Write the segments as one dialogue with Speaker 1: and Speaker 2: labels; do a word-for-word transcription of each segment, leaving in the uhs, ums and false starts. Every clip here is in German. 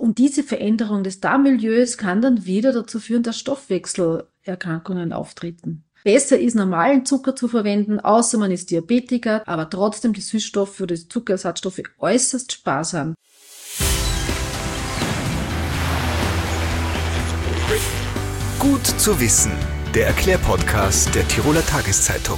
Speaker 1: Und diese Veränderung des Darmmilieus kann dann wieder dazu führen, dass Stoffwechselerkrankungen auftreten. Besser ist, normalen Zucker zu verwenden, außer man ist Diabetiker, aber trotzdem die Süßstoffe oder die Zuckerersatzstoffe äußerst sparsam.
Speaker 2: Gut zu wissen, der Erklärpodcast der Tiroler Tageszeitung.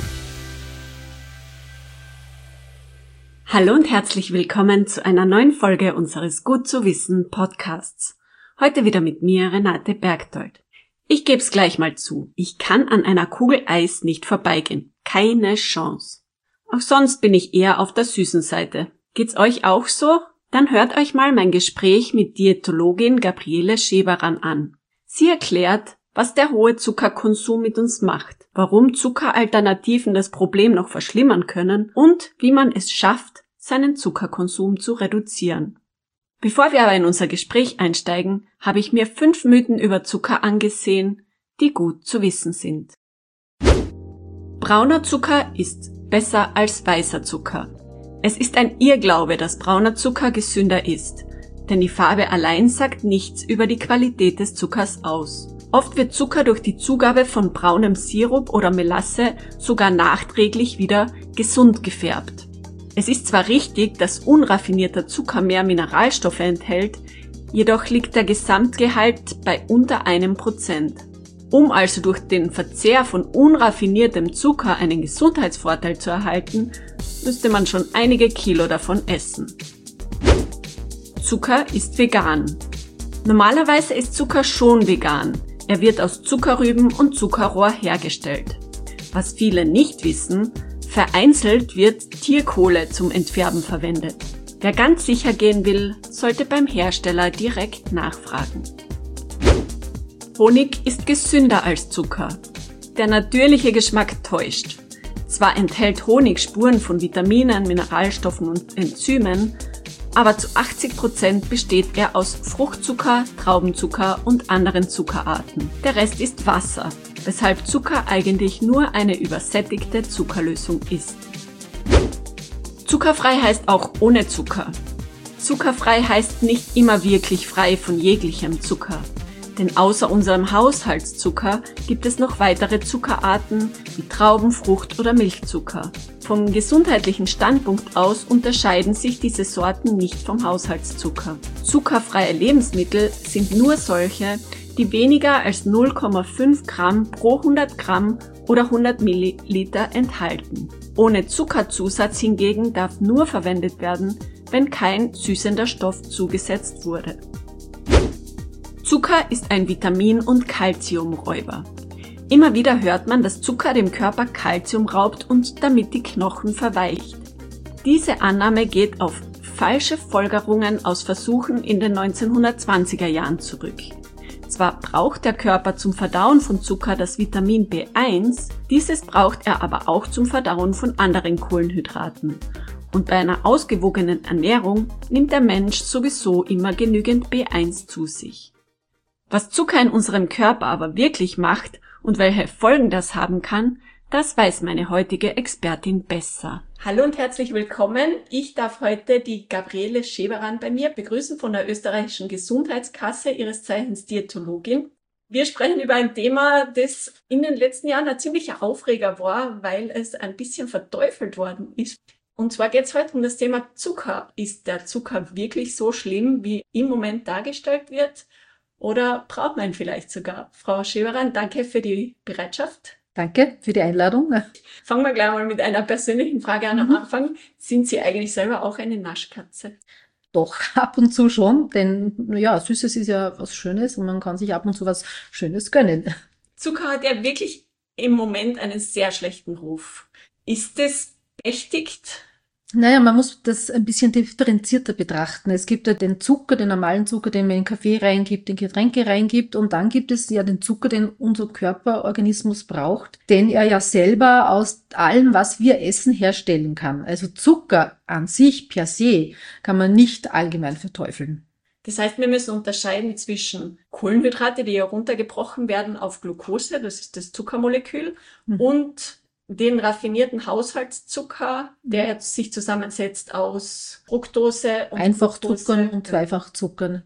Speaker 3: Hallo und herzlich willkommen zu einer neuen Folge unseres Gut zu wissen Podcasts. Heute wieder mit mir, Renate Bergdold. Ich geb's gleich mal zu, ich kann an einer Kugel Eis nicht vorbeigehen. Keine Chance. Auch sonst bin ich eher auf der süßen Seite. Geht's euch auch so? Dann hört euch mal mein Gespräch mit Diätologin Gabriele Scheberan an. Sie erklärt, was der hohe Zuckerkonsum mit uns macht, warum Zuckeralternativen das Problem noch verschlimmern können und wie man es schafft, seinen Zuckerkonsum zu reduzieren. Bevor wir aber in unser Gespräch einsteigen, habe ich mir fünf Mythen über Zucker angesehen, die gut zu wissen sind. Brauner Zucker ist besser als weißer Zucker. Es ist ein Irrglaube, dass brauner Zucker gesünder ist, denn die Farbe allein sagt nichts über die Qualität des Zuckers aus. Oft wird Zucker durch die Zugabe von braunem Sirup oder Melasse sogar nachträglich wieder gesund gefärbt. Es ist zwar richtig, dass unraffinierter Zucker mehr Mineralstoffe enthält, jedoch liegt der Gesamtgehalt bei unter einem Prozent. Um also durch den Verzehr von unraffiniertem Zucker einen Gesundheitsvorteil zu erhalten, müsste man schon einige Kilo davon essen. Zucker ist vegan. Normalerweise ist Zucker schon vegan. Er wird aus Zuckerrüben und Zuckerrohr hergestellt. Was viele nicht wissen, vereinzelt wird Tierkohle zum Entfärben verwendet. Wer ganz sicher gehen will, sollte beim Hersteller direkt nachfragen. Honig ist gesünder als Zucker. Der natürliche Geschmack täuscht. Zwar enthält Honig Spuren von Vitaminen, Mineralstoffen und Enzymen, aber zu achtzig Prozent besteht er aus Fruchtzucker, Traubenzucker und anderen Zuckerarten. Der Rest ist Wasser, weshalb Zucker eigentlich nur eine übersättigte Zuckerlösung ist. Zuckerfrei heißt auch ohne Zucker. Zuckerfrei heißt nicht immer wirklich frei von jeglichem Zucker. Denn außer unserem Haushaltszucker gibt es noch weitere Zuckerarten wie Trauben-, Frucht- oder Milchzucker. Vom gesundheitlichen Standpunkt aus unterscheiden sich diese Sorten nicht vom Haushaltszucker. Zuckerfreie Lebensmittel sind nur solche, die weniger als null Komma fünf Gramm pro hundert Gramm oder hundert Milliliter enthalten. Ohne Zuckerzusatz hingegen darf nur verwendet werden, wenn kein süßender Stoff zugesetzt wurde. Zucker ist ein Vitamin- und Calciumräuber. Immer wieder hört man, dass Zucker dem Körper Calcium raubt und damit die Knochen verweicht. Diese Annahme geht auf falsche Folgerungen aus Versuchen in den neunzehnhundertzwanziger Jahren zurück. Zwar braucht der Körper zum Verdauen von Zucker das Vitamin B eins, dieses braucht er aber auch zum Verdauen von anderen Kohlenhydraten. Und bei einer ausgewogenen Ernährung nimmt der Mensch sowieso immer genügend B eins zu sich. Was Zucker in unserem Körper aber wirklich macht und welche Folgen das haben kann, das weiß meine heutige Expertin besser. Hallo und herzlich willkommen. Ich darf heute die Gabriele Scheberan bei mir begrüßen von der Österreichischen Gesundheitskasse, ihres Zeichens Diätologin. Wir sprechen über ein Thema, das in den letzten Jahren ein ziemlicher Aufreger war, weil es ein bisschen verteufelt worden ist. Und zwar geht es heute um das Thema Zucker. Ist der Zucker wirklich so schlimm, wie im Moment dargestellt wird? Oder braucht man ihn vielleicht sogar? Frau Scheberan, danke für die Bereitschaft.
Speaker 1: Danke für die Einladung.
Speaker 3: Fangen wir gleich mal mit einer persönlichen Frage an am Anfang. Sind Sie eigentlich selber auch eine Naschkatze?
Speaker 1: Doch, ab und zu schon, denn ja, Süßes ist ja was Schönes und man kann sich ab und zu was Schönes gönnen.
Speaker 3: Zucker hat ja wirklich im Moment einen sehr schlechten Ruf. Ist es berechtigt?
Speaker 1: Naja, man muss das ein bisschen differenzierter betrachten. Es gibt ja den Zucker, den normalen Zucker, den man in Kaffee reingibt, in Getränke reingibt, und dann gibt es ja den Zucker, den unser Körperorganismus braucht, den er ja selber aus allem, was wir essen, herstellen kann. Also Zucker an sich per se kann man nicht allgemein verteufeln.
Speaker 3: Das heißt, wir müssen unterscheiden zwischen Kohlenhydrate, die ja runtergebrochen werden auf Glucose, das ist das Zuckermolekül, mhm. und den raffinierten Haushaltszucker, der jetzt sich zusammensetzt aus Fructose und
Speaker 1: Einfachzuckern und Zweifachzuckern, genau.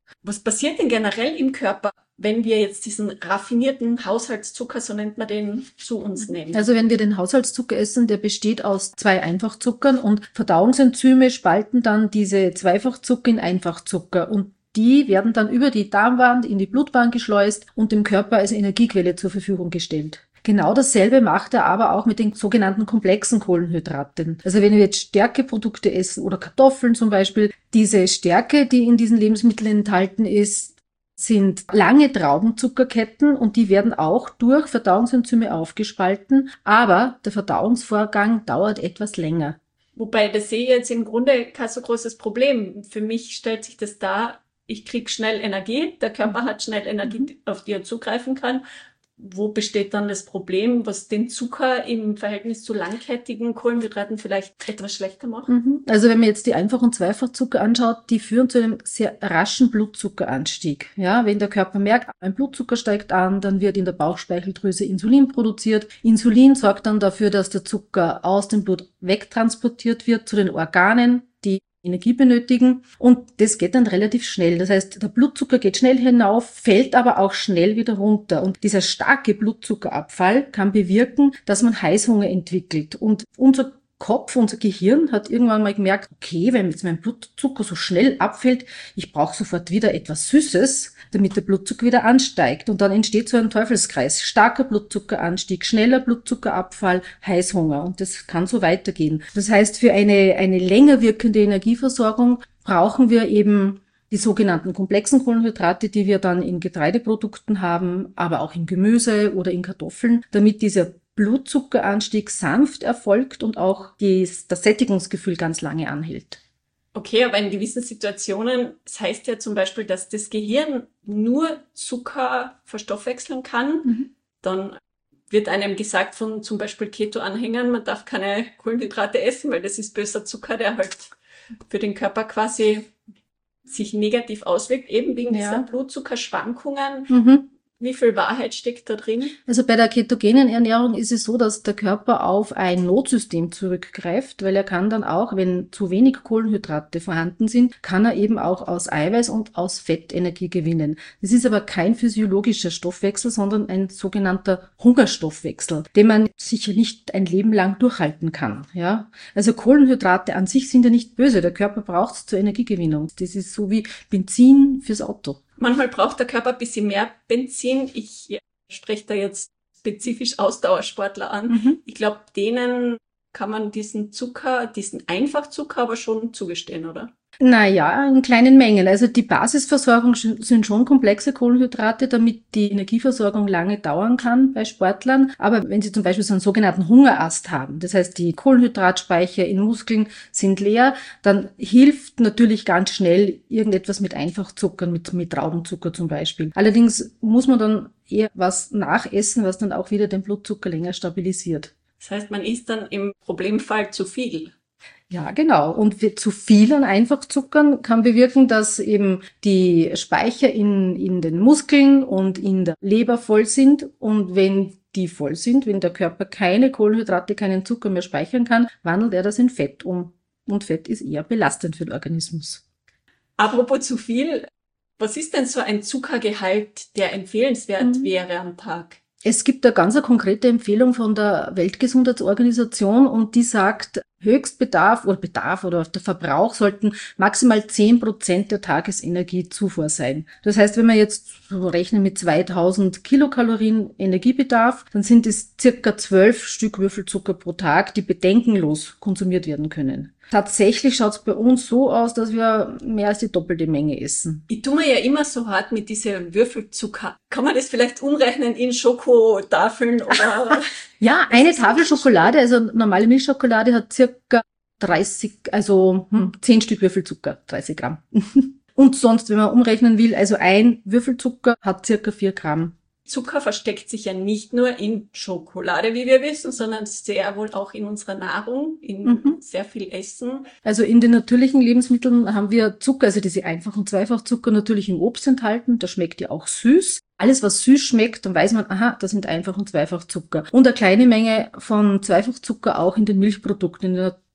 Speaker 3: Was passiert denn generell im Körper, wenn wir jetzt diesen raffinierten Haushaltszucker, so nennt man den, zu uns nehmen?
Speaker 1: Also wenn wir den Haushaltszucker essen, der besteht aus zwei Einfachzuckern und Verdauungsenzyme spalten dann diese Zweifachzucker in Einfachzucker und die werden dann über die Darmwand in die Blutbahn geschleust und dem Körper als Energiequelle zur Verfügung gestellt. Genau dasselbe macht er aber auch mit den sogenannten komplexen Kohlenhydraten. Also wenn wir jetzt Stärkeprodukte essen oder Kartoffeln zum Beispiel, diese Stärke, die in diesen Lebensmitteln enthalten ist, sind lange Traubenzuckerketten und die werden auch durch Verdauungsenzyme aufgespalten, aber der Verdauungsvorgang dauert etwas länger.
Speaker 3: Wobei, das sehe ich jetzt im Grunde kein so großes Problem. Für mich stellt sich das dar, ich kriege schnell Energie, der Körper hat schnell Energie, auf die er zugreifen kann. Wo besteht dann das Problem, was den Zucker im Verhältnis zu langkettigen Kohlenhydraten vielleicht etwas schlechter macht?
Speaker 1: Also wenn man jetzt die Einfach- und Zweifachzucker anschaut, die führen zu einem sehr raschen Blutzuckeranstieg. Ja, wenn der Körper merkt, ein Blutzucker steigt an, dann wird in der Bauchspeicheldrüse Insulin produziert. Insulin sorgt dann dafür, dass der Zucker aus dem Blut wegtransportiert wird zu den Organen, die Energie benötigen und das geht dann relativ schnell. Das heißt, der Blutzucker geht schnell hinauf, fällt aber auch schnell wieder runter und dieser starke Blutzuckerabfall kann bewirken, dass man Heißhunger entwickelt und unser Kopf, unser Gehirn hat irgendwann mal gemerkt, okay, wenn jetzt mein Blutzucker so schnell abfällt, ich brauche sofort wieder etwas Süßes, damit der Blutzucker wieder ansteigt. Und dann entsteht so ein Teufelskreis. Starker Blutzuckeranstieg, schneller Blutzuckerabfall, Heißhunger. Und das kann so weitergehen. Das heißt, für eine, eine länger wirkende Energieversorgung brauchen wir eben die sogenannten komplexen Kohlenhydrate, die wir dann in Getreideprodukten haben, aber auch in Gemüse oder in Kartoffeln, damit dieser Blutzuckeranstieg sanft erfolgt und auch die, das Sättigungsgefühl ganz lange anhält.
Speaker 3: Okay, aber in gewissen Situationen, das heißt ja zum Beispiel, dass das Gehirn nur Zucker verstoffwechseln kann, mhm. dann wird einem gesagt von zum Beispiel Keto-Anhängern, man darf keine Kohlenhydrate essen, weil das ist böser Zucker, der halt für den Körper quasi sich negativ auswirkt, eben wegen ja. dieser Blutzuckerschwankungen. Mhm. Wie viel Wahrheit steckt da drin?
Speaker 1: Also bei der ketogenen Ernährung ist es so, dass der Körper auf ein Notsystem zurückgreift, weil er kann dann auch, wenn zu wenig Kohlenhydrate vorhanden sind, kann er eben auch aus Eiweiß und aus Fett Energie gewinnen. Das ist aber kein physiologischer Stoffwechsel, sondern ein sogenannter Hungerstoffwechsel, den man sicher nicht ein Leben lang durchhalten kann. Ja, also Kohlenhydrate an sich sind ja nicht böse. Der Körper braucht es zur Energiegewinnung. Das ist so wie Benzin fürs Auto.
Speaker 3: Manchmal braucht der Körper ein bisschen mehr Benzin. Ich spreche da jetzt spezifisch Ausdauersportler an. Mhm. Ich glaube, denen kann man diesen Zucker, diesen Einfachzucker aber schon zugestehen, oder?
Speaker 1: Naja, in kleinen Mengen. Also die Basisversorgung sind schon komplexe Kohlenhydrate, damit die Energieversorgung lange dauern kann bei Sportlern. Aber wenn sie zum Beispiel so einen sogenannten Hungerast haben, das heißt, die Kohlenhydratspeicher in Muskeln sind leer, dann hilft natürlich ganz schnell irgendetwas mit Einfachzuckern, mit, mit Traubenzucker zum Beispiel. Allerdings muss man dann eher was nachessen, was dann auch wieder den Blutzucker länger stabilisiert.
Speaker 3: Das heißt, man isst dann im Problemfall zu viel.
Speaker 1: Ja, genau. Und zu viel an Einfachzuckern kann bewirken, dass eben die Speicher in, in den Muskeln und in der Leber voll sind. Und wenn die voll sind, wenn der Körper keine Kohlenhydrate, keinen Zucker mehr speichern kann, wandelt er das in Fett um. Und Fett ist eher belastend für den Organismus.
Speaker 3: Apropos zu viel, was ist denn so ein Zuckergehalt, der empfehlenswert mhm. wäre am Tag?
Speaker 1: Es gibt eine ganz konkrete Empfehlung von der Weltgesundheitsorganisation und die sagt, Höchstbedarf oder Bedarf oder der Verbrauch sollten maximal zehn Prozent der Tagesenergiezufuhr sein. Das heißt, wenn wir jetzt rechnen mit zweitausend Kilokalorien Energiebedarf, dann sind es circa zwölf Stück Würfelzucker pro Tag, die bedenkenlos konsumiert werden können. Tatsächlich schaut es bei uns so aus, dass wir mehr als die doppelte Menge essen.
Speaker 3: Ich tue mir ja immer so hart mit diesen Würfelzucker. Kann man das vielleicht umrechnen in Schokotafeln oder?
Speaker 1: Ja, eine Tafel Schokolade, also normale Milchschokolade hat circa dreißig, also hm, zehn Stück Würfelzucker, dreißig Gramm. Und sonst, wenn man umrechnen will, also ein Würfelzucker hat circa vier Gramm.
Speaker 3: Zucker versteckt sich ja nicht nur in Schokolade, wie wir wissen, sondern sehr wohl auch in unserer Nahrung, in mhm. sehr viel Essen.
Speaker 1: Also in den natürlichen Lebensmitteln haben wir Zucker, also diese Einfach- und Zweifachzucker natürlich im Obst enthalten. Das schmeckt ja auch süß. Alles, was süß schmeckt, dann weiß man, aha, das sind Einfach- und Zweifachzucker. Und eine kleine Menge von Zweifachzucker auch in den Milchprodukten, in den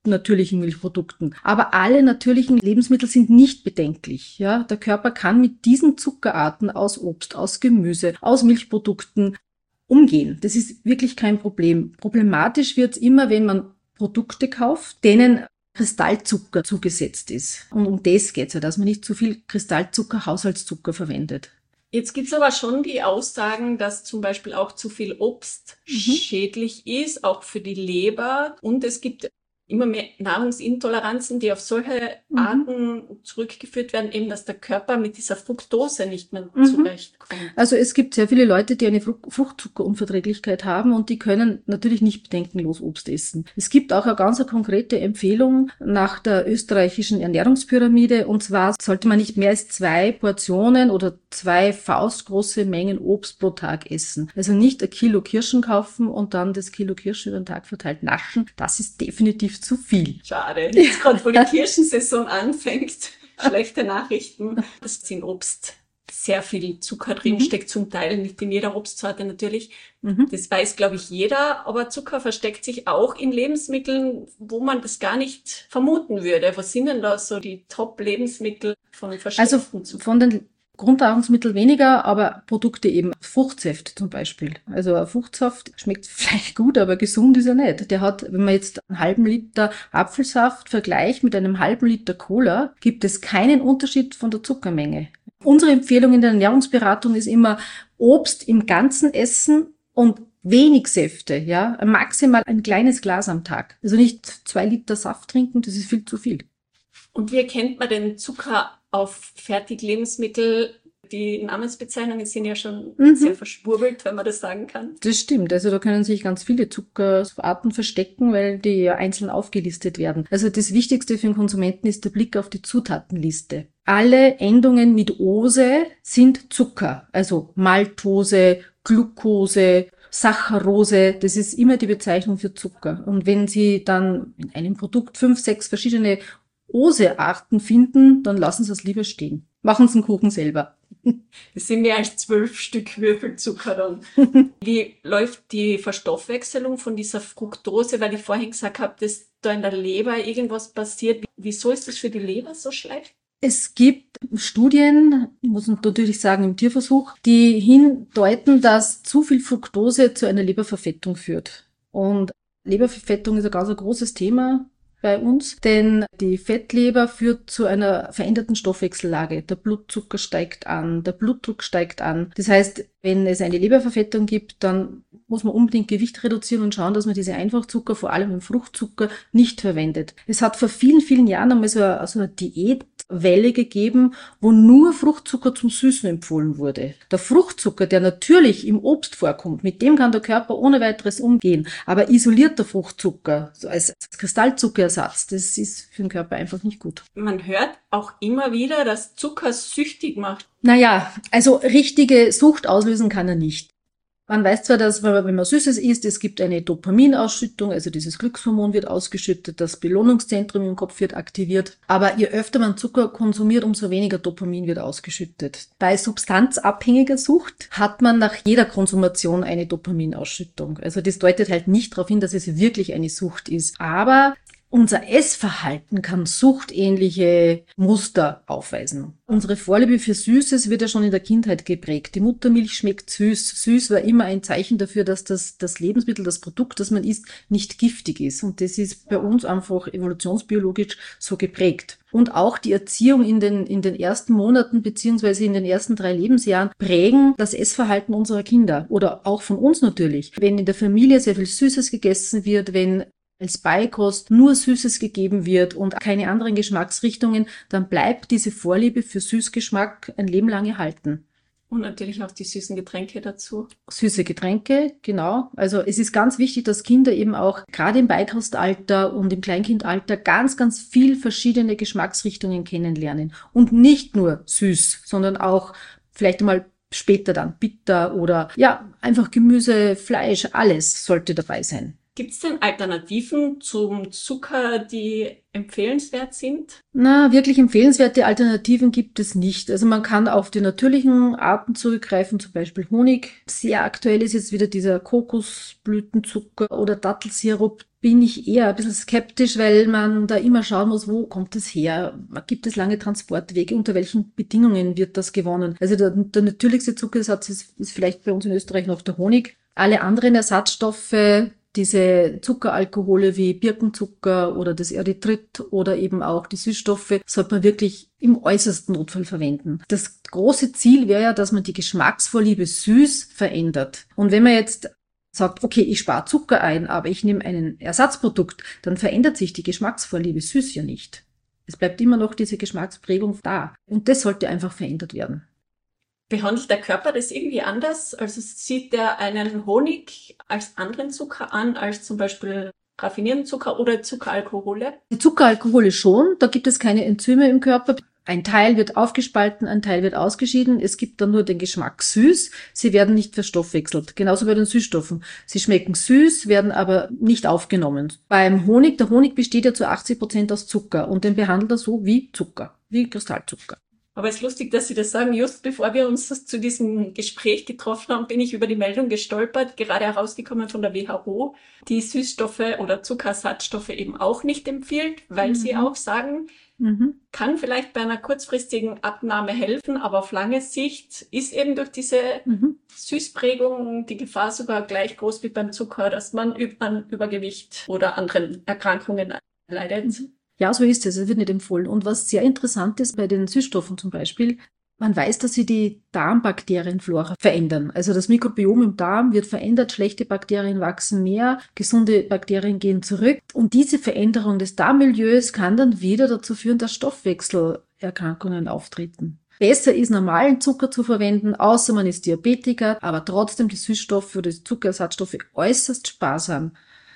Speaker 1: natürlichen Milchprodukten. Aber alle natürlichen Lebensmittel sind nicht bedenklich. Ja, der Körper kann mit diesen Zuckerarten aus Obst, aus Gemüse, aus Milchprodukten umgehen. Das ist wirklich kein Problem. Problematisch wird es immer, wenn man Produkte kauft, denen Kristallzucker zugesetzt ist. Und um das geht es ja, dass man nicht zu viel Kristallzucker, Haushaltszucker verwendet.
Speaker 3: Jetzt gibt's aber schon die Aussagen, dass zum Beispiel auch zu viel Obst mhm. schädlich ist, auch für die Leber. Und es gibt immer mehr Nahrungsintoleranzen, die auf solche mhm. Arten zurückgeführt werden, eben dass der Körper mit dieser Fructose nicht mehr mhm. zurechtkommt.
Speaker 1: Also es gibt sehr viele Leute, die eine Fruchtzuckerunverträglichkeit haben und die können natürlich nicht bedenkenlos Obst essen. Es gibt auch eine ganz konkrete Empfehlung nach der österreichischen Ernährungspyramide, und zwar sollte man nicht mehr als zwei Portionen oder zwei faustgroße Mengen Obst pro Tag essen. Also nicht ein Kilo Kirschen kaufen und dann das Kilo Kirschen über den Tag verteilt naschen. Das ist definitiv zu viel.
Speaker 3: Schade. Jetzt gerade, wo die Kirschensaison anfängt, schlechte Nachrichten. Das ist in Obst sehr viel Zucker drin, mhm. steckt zum Teil, nicht in jeder Obstsorte natürlich. Mhm. Das weiß, glaube ich, jeder. Aber Zucker versteckt sich auch in Lebensmitteln, wo man das gar nicht vermuten würde. Was sind denn da so die Top-Lebensmittel von versteckten
Speaker 1: Also
Speaker 3: Zucker?
Speaker 1: Von den Grundnahrungsmittel weniger, aber Produkte eben. Fruchtsäfte zum Beispiel. Also ein Fruchtsaft schmeckt vielleicht gut, aber gesund ist er nicht. Der hat, wenn man jetzt einen halben Liter Apfelsaft vergleicht mit einem halben Liter Cola, gibt es keinen Unterschied von der Zuckermenge. Unsere Empfehlung in der Ernährungsberatung ist immer Obst im Ganzen essen und wenig Säfte, ja, maximal ein kleines Glas am Tag. Also nicht zwei Liter Saft trinken, das ist viel zu viel.
Speaker 3: Und wie erkennt man den Zucker auf Fertiglebensmittel? Die Namensbezeichnungen sind ja schon mhm. sehr verschwurbelt, wenn man das sagen kann.
Speaker 1: Das stimmt. Also da können sich ganz viele Zuckerarten verstecken, weil die ja einzeln aufgelistet werden. Also das Wichtigste für den Konsumenten ist der Blick auf die Zutatenliste. Alle Endungen mit Ose sind Zucker. Also Maltose, Glucose, Saccharose, das ist immer die Bezeichnung für Zucker. Und wenn Sie dann in einem Produkt fünf, sechs verschiedene Ose-Arten finden, dann lassen Sie es lieber stehen. Machen Sie den Kuchen selber.
Speaker 3: Das sind mehr als zwölf Stück Würfelzucker dann. Wie läuft die Verstoffwechselung von dieser Fructose? Weil ich vorhin gesagt habe, dass da in der Leber irgendwas passiert. Wieso ist das für die Leber so schlecht?
Speaker 1: Es gibt Studien, muss man natürlich sagen im Tierversuch, die hindeuten, dass zu viel Fructose zu einer Leberverfettung führt. Und Leberverfettung ist ein ganz ein großes Thema bei uns, denn die Fettleber führt zu einer veränderten Stoffwechsellage. Der Blutzucker steigt an, der Blutdruck steigt an. Das heißt, wenn es eine Leberverfettung gibt, dann muss man unbedingt Gewicht reduzieren und schauen, dass man diese Einfachzucker, vor allem den Fruchtzucker, nicht verwendet. Es hat vor vielen, vielen Jahren einmal so eine, so eine Diätwelle gegeben, wo nur Fruchtzucker zum Süßen empfohlen wurde. Der Fruchtzucker, der natürlich im Obst vorkommt, mit dem kann der Körper ohne weiteres umgehen. Aber isolierter Fruchtzucker, so als Kristallzuckerersatz, das ist für den Körper einfach nicht gut.
Speaker 3: Man hört auch immer wieder, dass Zucker süchtig macht.
Speaker 1: Naja, also richtige Sucht auslösen kann er nicht. Man weiß zwar, dass wenn man Süßes isst, es gibt eine Dopaminausschüttung, also dieses Glückshormon wird ausgeschüttet, das Belohnungszentrum im Kopf wird aktiviert. Aber je öfter man Zucker konsumiert, umso weniger Dopamin wird ausgeschüttet. Bei substanzabhängiger Sucht hat man nach jeder Konsumation eine Dopaminausschüttung. Also das deutet halt nicht darauf hin, dass es wirklich eine Sucht ist. Aber unser Essverhalten kann suchtähnliche Muster aufweisen. Unsere Vorliebe für Süßes wird ja schon in der Kindheit geprägt. Die Muttermilch schmeckt süß. Süß war immer ein Zeichen dafür, dass das, das Lebensmittel, das Produkt, das man isst, nicht giftig ist. Und das ist bei uns einfach evolutionsbiologisch so geprägt. Und auch die Erziehung in den, in den ersten Monaten beziehungsweise in den ersten drei Lebensjahren prägen das Essverhalten unserer Kinder oder auch von uns natürlich. Wenn in der Familie sehr viel Süßes gegessen wird, wenn als Beikost nur Süßes gegeben wird und keine anderen Geschmacksrichtungen, dann bleibt diese Vorliebe für Süßgeschmack ein Leben lang erhalten.
Speaker 3: Und natürlich auch die süßen Getränke dazu.
Speaker 1: Süße Getränke, genau. Also es ist ganz wichtig, dass Kinder eben auch gerade im Beikostalter und im Kleinkindalter ganz, ganz viel verschiedene Geschmacksrichtungen kennenlernen. Und nicht nur süß, sondern auch vielleicht mal später dann bitter oder ja, einfach Gemüse, Fleisch, alles sollte dabei sein.
Speaker 3: Gibt es denn Alternativen zum Zucker, die empfehlenswert sind?
Speaker 1: Na, wirklich empfehlenswerte Alternativen gibt es nicht. Also man kann auf die natürlichen Arten zurückgreifen, zum Beispiel Honig. Sehr aktuell ist jetzt wieder dieser Kokosblütenzucker oder Dattelsirup. Bin ich eher ein bisschen skeptisch, weil man da immer schauen muss, wo kommt es her? Gibt es lange Transportwege? Unter welchen Bedingungen wird das gewonnen? Also der, der natürlichste Zuckersatz ist, ist vielleicht bei uns in Österreich noch der Honig. Alle anderen Ersatzstoffe, diese Zuckeralkohole wie Birkenzucker oder das Erythrit oder eben auch die Süßstoffe, sollte man wirklich im äußersten Notfall verwenden. Das große Ziel wäre ja, dass man die Geschmacksvorliebe süß verändert. Und wenn man jetzt sagt, okay, ich spare Zucker ein, aber ich nehme ein Ersatzprodukt, dann verändert sich die Geschmacksvorliebe süß ja nicht. Es bleibt immer noch diese Geschmacksprägung da. Und das sollte einfach verändert werden.
Speaker 3: Behandelt der Körper das irgendwie anders? Also sieht der einen Honig als anderen Zucker an, als zum Beispiel raffinierten Zucker oder Zuckeralkohole?
Speaker 1: Die Zuckeralkohole schon, da gibt es keine Enzyme im Körper. Ein Teil wird aufgespalten, ein Teil wird ausgeschieden. Es gibt dann nur den Geschmack süß. Sie werden nicht verstoffwechselt. Genauso bei den Süßstoffen. Sie schmecken süß, werden aber nicht aufgenommen. Beim Honig, der Honig besteht ja zu achtzig Prozent aus Zucker und den behandelt er so wie Zucker, wie Kristallzucker.
Speaker 3: Aber es ist lustig, dass Sie das sagen. Just bevor wir uns zu diesem Gespräch getroffen haben, bin ich über die Meldung gestolpert, gerade herausgekommen von der W H O, die Süßstoffe oder Zuckerersatzstoffe eben auch nicht empfiehlt, weil mhm. sie auch sagen, mhm. kann vielleicht bei einer kurzfristigen Abnahme helfen, aber auf lange Sicht ist eben durch diese mhm. Süßprägung die Gefahr sogar gleich groß wie beim Zucker, dass man an Übergewicht oder anderen Erkrankungen leidet. Mhm.
Speaker 1: Ja, so ist es. Es wird nicht empfohlen. Und was sehr interessant ist bei den Süßstoffen zum Beispiel, man weiß, dass sie die Darmbakterienflora verändern. Also das Mikrobiom im Darm wird verändert, schlechte Bakterien wachsen mehr, gesunde Bakterien gehen zurück. Und diese Veränderung des Darmmilieus kann dann wieder dazu führen, dass Stoffwechselerkrankungen auftreten. Besser ist, normalen Zucker zu verwenden, außer man ist Diabetiker, aber trotzdem die Süßstoffe oder die Zuckerersatzstoffe äußerst sparsam.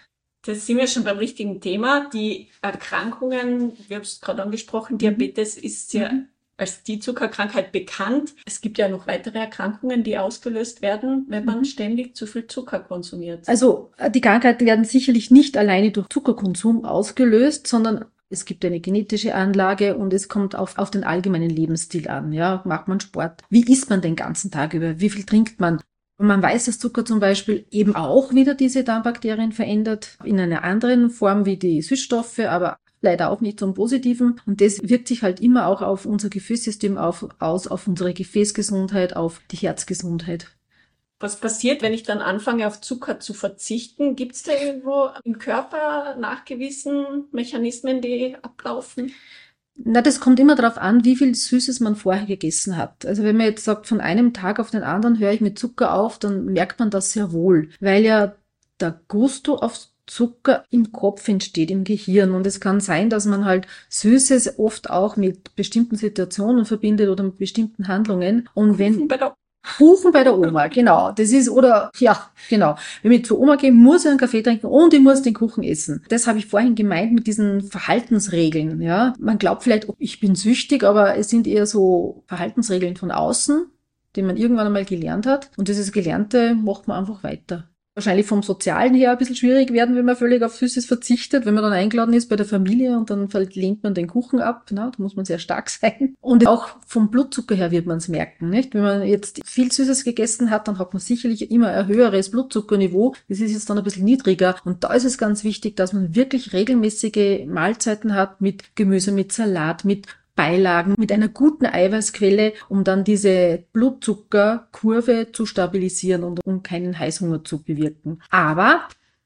Speaker 3: Das sind wir schon beim richtigen Thema. Die Erkrankungen, wir haben es gerade angesprochen, Diabetes ist ja mhm. als die Zuckerkrankheit bekannt. Es gibt ja noch weitere Erkrankungen, die ausgelöst werden, wenn man mhm. ständig zu viel Zucker konsumiert.
Speaker 1: Also die Krankheiten werden sicherlich nicht alleine durch Zuckerkonsum ausgelöst, sondern es gibt eine genetische Anlage und es kommt auf, auf den allgemeinen Lebensstil an. Ja, macht man Sport? Wie isst man den ganzen Tag über? Wie viel trinkt man? Und man weiß, dass Zucker zum Beispiel eben auch wieder diese Darmbakterien verändert, in einer anderen Form wie die Süßstoffe, aber leider auch nicht zum Positiven. Und das wirkt sich halt immer auch auf unser Gefäßsystem auf, aus, auf unsere Gefäßgesundheit, auf die Herzgesundheit.
Speaker 3: Was passiert, wenn ich dann anfange, auf Zucker zu verzichten? Gibt es da irgendwo im Körper nachgewiesen Mechanismen, die ablaufen?
Speaker 1: Na, das kommt immer darauf an, wie viel Süßes man vorher gegessen hat. Also wenn man jetzt sagt, von einem Tag auf den anderen höre ich mit Zucker auf, dann merkt man das sehr wohl, weil ja der Gusto auf Zucker im Kopf entsteht, im Gehirn. Und es kann sein, dass man halt Süßes oft auch mit bestimmten Situationen verbindet oder mit bestimmten Handlungen. Und wenn
Speaker 3: bei der
Speaker 1: Kuchen bei der Oma, genau. Das ist, oder, ja, genau. Wenn ich zur Oma gehe, muss ich einen Kaffee trinken und ich muss den Kuchen essen. Das habe ich vorhin gemeint mit diesen Verhaltensregeln, ja. Man glaubt vielleicht, ich bin süchtig, aber es sind eher so Verhaltensregeln von außen, die man irgendwann einmal gelernt hat. Und dieses Gelernte macht man einfach weiter. Wahrscheinlich vom Sozialen her ein bisschen schwierig werden, wenn man völlig auf Süßes verzichtet, wenn man dann eingeladen ist bei der Familie und dann lehnt man den Kuchen ab. Na, da muss man sehr stark sein. Und auch vom Blutzucker her wird man es merken, nicht? Wenn man jetzt viel Süßes gegessen hat, dann hat man sicherlich immer ein höheres Blutzuckerniveau. Das ist jetzt dann ein bisschen niedriger. Und da ist es ganz wichtig, dass man wirklich regelmäßige Mahlzeiten hat mit Gemüse, mit Salat, mit Beilagen, mit einer guten Eiweißquelle, um dann diese Blutzuckerkurve zu stabilisieren und um keinen Heißhunger zu bewirken. Aber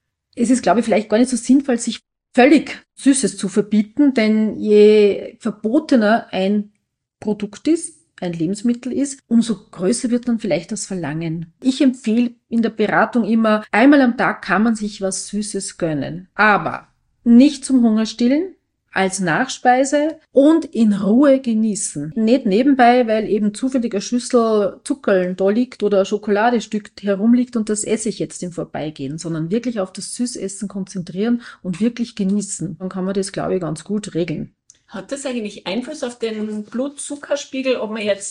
Speaker 1: es ist, glaube ich, vielleicht gar nicht so sinnvoll, sich völlig Süßes zu verbieten, denn je verbotener ein Produkt ist, ein Lebensmittel ist, umso größer wird dann vielleicht das Verlangen. Ich empfehle in der Beratung immer, einmal am Tag kann man sich was Süßes gönnen, aber nicht zum Hungerstillen, als Nachspeise und in Ruhe genießen. Nicht nebenbei, weil eben zufällig eine Schüssel Zuckerl da liegt oder ein Schokoladestück herumliegt und das esse ich jetzt im Vorbeigehen, sondern wirklich auf das Süßessen konzentrieren und wirklich genießen. Dann kann man das, glaube ich, ganz gut regeln.
Speaker 3: Hat das eigentlich Einfluss auf den Blutzuckerspiegel, ob man jetzt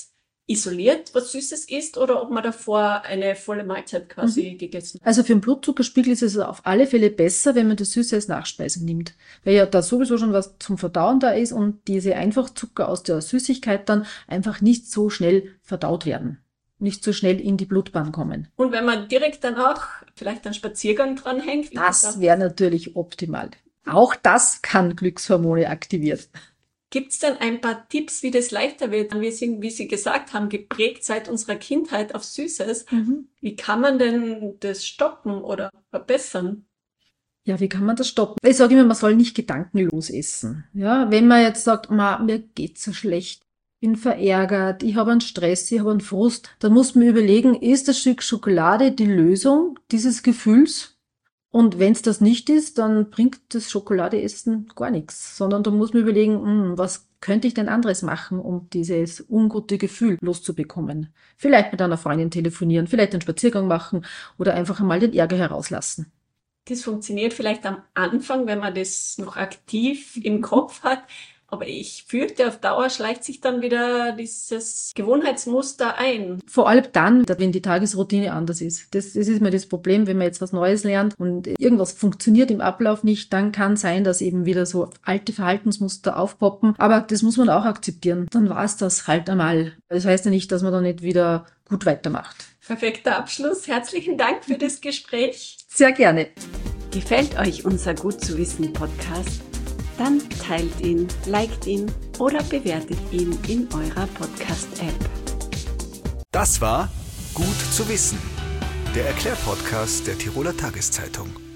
Speaker 3: isoliert was Süßes isst oder ob man davor eine volle Mahlzeit quasi mhm. gegessen hat.
Speaker 1: Also für den Blutzuckerspiegel ist es auf alle Fälle besser, wenn man das Süße als Nachspeise nimmt. Weil ja da sowieso schon was zum Verdauen da ist und diese Einfachzucker aus der Süßigkeit dann einfach nicht so schnell verdaut werden. Nicht so schnell in die Blutbahn kommen.
Speaker 3: Und wenn man direkt danach vielleicht einen Spaziergang dranhängt?
Speaker 1: Das wäre natürlich optimal. Auch das kann Glückshormone aktivieren.
Speaker 3: Gibt es denn ein paar Tipps, wie das leichter wird? Wir sind, wie Sie gesagt haben, geprägt seit unserer Kindheit auf Süßes. Mhm. Wie kann man denn das stoppen oder verbessern?
Speaker 1: Ja, wie kann man das stoppen? Ich sage immer, man soll nicht gedankenlos essen. Ja, wenn man jetzt sagt, Ma, mir geht's so schlecht, bin verärgert, ich habe einen Stress, ich habe einen Frust, dann muss man überlegen, ist das Stück Schokolade die Lösung dieses Gefühls? Und wenn es das nicht ist, dann bringt das Schokoladeessen gar nichts, sondern da muss man überlegen, mh, was könnte ich denn anderes machen, um dieses ungute Gefühl loszubekommen? Vielleicht mit einer Freundin telefonieren, vielleicht einen Spaziergang machen oder einfach einmal den Ärger herauslassen.
Speaker 3: Das funktioniert vielleicht am Anfang, wenn man das noch aktiv im Kopf hat. Aber ich fürchte, auf Dauer schleicht sich dann wieder dieses Gewohnheitsmuster ein.
Speaker 1: Vor allem dann, wenn die Tagesroutine anders ist. Das, das ist immer das Problem, wenn man jetzt was Neues lernt und irgendwas funktioniert im Ablauf nicht, dann kann sein, dass eben wieder so alte Verhaltensmuster aufpoppen. Aber das muss man auch akzeptieren. Dann war es das halt einmal. Das heißt ja nicht, dass man dann nicht wieder gut weitermacht.
Speaker 3: Perfekter Abschluss. Herzlichen Dank für das Gespräch.
Speaker 1: Sehr gerne.
Speaker 3: Gefällt euch unser Gut zu wissen Podcast? Dann teilt ihn, liked ihn oder bewertet ihn in eurer Podcast-App.
Speaker 2: Das war Gut zu wissen, der Erklärpodcast der Tiroler Tageszeitung.